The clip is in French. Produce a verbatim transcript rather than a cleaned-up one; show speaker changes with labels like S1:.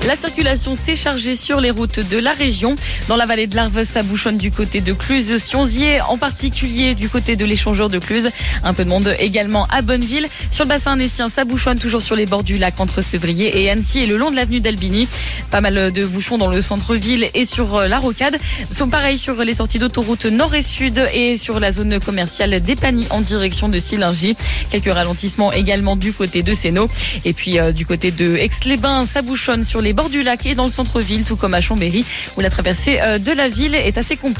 S1: La circulation s'est chargée sur les routes de la région. Dans la vallée de l'Arve, ça bouchonne du côté de Cluse-Sionzier, en particulier du côté de l'échangeur de Cluse. Un peu de monde également à Bonneville. Sur le bassin annécien, ça bouchonne toujours sur les bords du lac entre Sevrier et Annecy et le long de l'avenue d'Albigny. Pas mal de bouchons dans le centre-ville et sur la rocade. Sont pareils sur les sorties d'autoroute nord et sud et sur la zone commerciale d'Épagny en direction de Sillingy. Quelques ralentissements également du côté de Sénaux. Et puis euh, du côté de Aix-les-Bains, ça bouchonne sur les bords du lac et dans le centre-ville, tout comme à Chambéry, où la traversée euh, de la ville est assez compliquée.